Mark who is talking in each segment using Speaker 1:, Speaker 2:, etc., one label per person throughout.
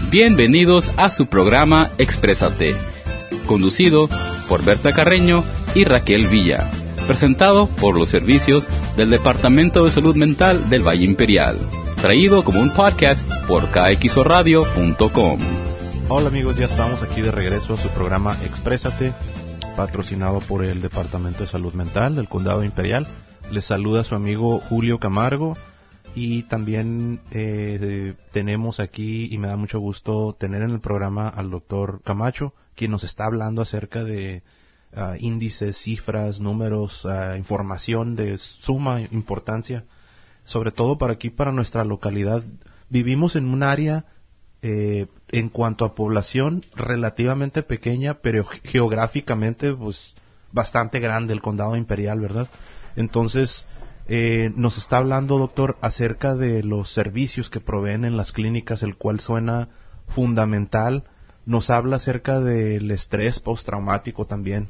Speaker 1: Bienvenidos a su programa Exprésate, conducido por Berta Carreño y Raquel Villa, presentado por los servicios del Departamento de Salud Mental del Valle Imperial, traído como un podcast por kxoradio.com.
Speaker 2: Hola amigos, ya estamos aquí de regreso a su programa Exprésate, patrocinado por el Departamento de Salud Mental del Condado Imperial. Les saluda su amigo Julio Camargo y también tenemos aquí, y me da mucho gusto tener en el programa al doctor Camacho, quien nos está hablando acerca de índices, cifras, números, información de suma importancia, sobre todo para aquí, para nuestra localidad. Vivimos en un área en cuanto a población relativamente pequeña, pero geográficamente pues bastante grande, el Condado Imperial, ¿verdad? Entonces, nos está hablando, doctor, acerca de los servicios que proveen en las clínicas, el cual suena fundamental. Nos habla acerca del estrés postraumático también,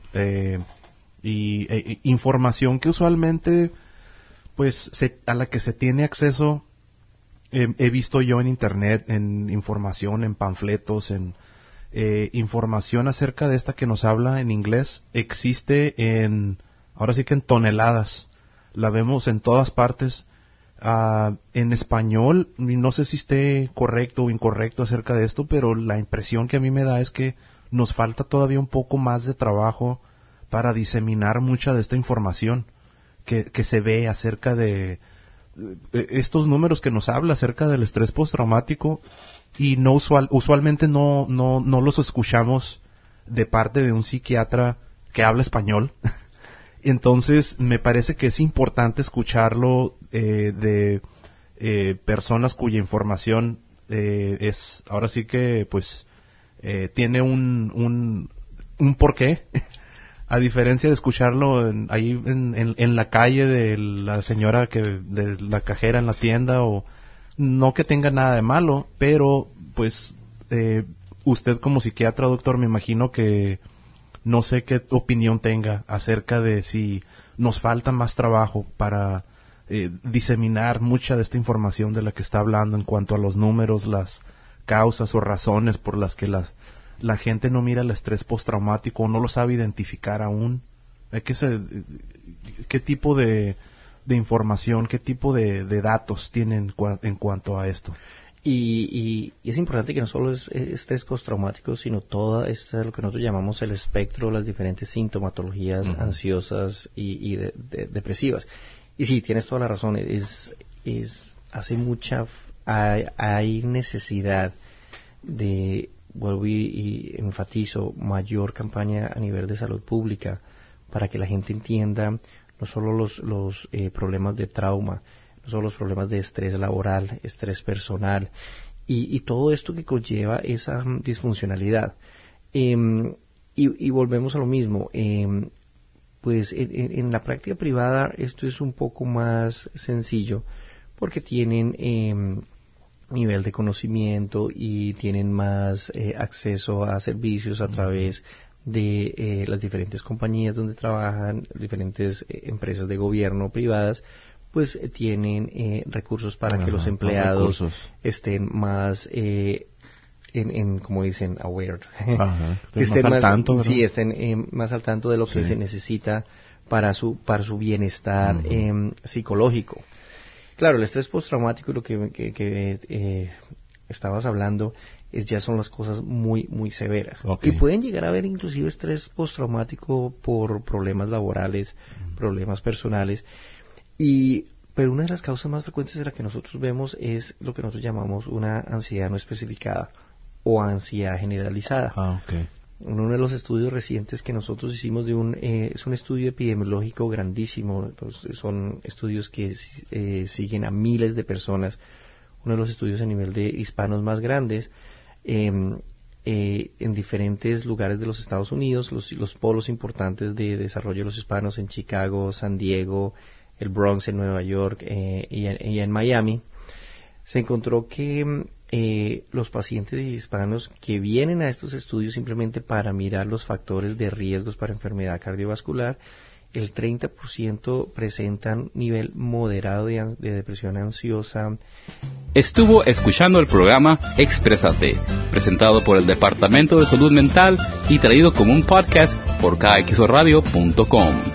Speaker 2: y información que usualmente, pues, a la que se tiene acceso, he visto yo en internet, en información, en panfletos, en información acerca de esta que nos habla en inglés, existe ahora sí que en toneladas. La vemos en todas partes. En español, no sé si esté correcto o incorrecto acerca de esto, pero la impresión que a mí me da es que nos falta todavía un poco más de trabajo para diseminar mucha de esta información que se ve acerca de estos números que nos habla acerca del estrés postraumático, y usualmente no los escuchamos de parte de un psiquiatra que habla español. Entonces, me parece que es importante escucharlo de personas cuya información es, ahora sí que, pues, tiene un porqué, a diferencia de escucharlo ahí en la calle de la señora de la cajera en la tienda, o no que tenga nada de malo, pero, pues, usted como psiquiatra, doctor, me imagino que no sé qué opinión tenga acerca de si nos falta más trabajo para diseminar mucha de esta información de la que está hablando en cuanto a los números, las causas o razones por las que la gente no mira el estrés postraumático o no lo sabe identificar aún. ¿Qué tipo de información, qué tipo de datos tienen en cuanto a esto?
Speaker 3: Y es importante que no solo es estrés postraumático, sino toda lo que nosotros llamamos el espectro, las diferentes sintomatologías ansiosas y depresivas. Y sí, tienes toda la razón, hay necesidad de, vuelvo y enfatizo, mayor campaña a nivel de salud pública para que la gente entienda no solo los problemas de trauma, no solo los problemas de estrés laboral, estrés personal y todo esto que conlleva esa disfuncionalidad. Y volvemos a lo mismo. Pues en la práctica privada esto es un poco más sencillo porque tienen nivel de conocimiento y tienen más acceso a servicios a través de las diferentes compañías donde trabajan, diferentes empresas de gobierno privadas, pues tienen recursos para que los empleados estén más como dicen, aware.
Speaker 2: Estén más al tanto, ¿verdad?
Speaker 3: Sí, estén más al tanto de lo que se necesita para su bienestar psicológico. Claro, el estrés postraumático, lo que estabas hablando, ya son las cosas muy, muy severas. Okay. Y pueden llegar a haber inclusive estrés postraumático por problemas laborales, problemas personales. Pero una de las causas más frecuentes de la que nosotros vemos es lo que nosotros llamamos una ansiedad no especificada o ansiedad generalizada.
Speaker 2: Okay.
Speaker 3: Uno de los estudios recientes que nosotros hicimos es un estudio epidemiológico grandísimo. Son estudios que siguen a miles de personas. Uno de los estudios a nivel de hispanos más grandes en diferentes lugares de los Estados Unidos, los polos importantes de desarrollo de los hispanos en Chicago, San Diego, el Bronx en Nueva York y en Miami. Se encontró que los pacientes hispanos que vienen a estos estudios simplemente para mirar los factores de riesgos para enfermedad cardiovascular el 30% presentan nivel moderado de depresión ansiosa.
Speaker 1: Estuvo escuchando el programa Exprésate, presentado por el Departamento de Salud Mental y traído como un podcast por kxoradio.com.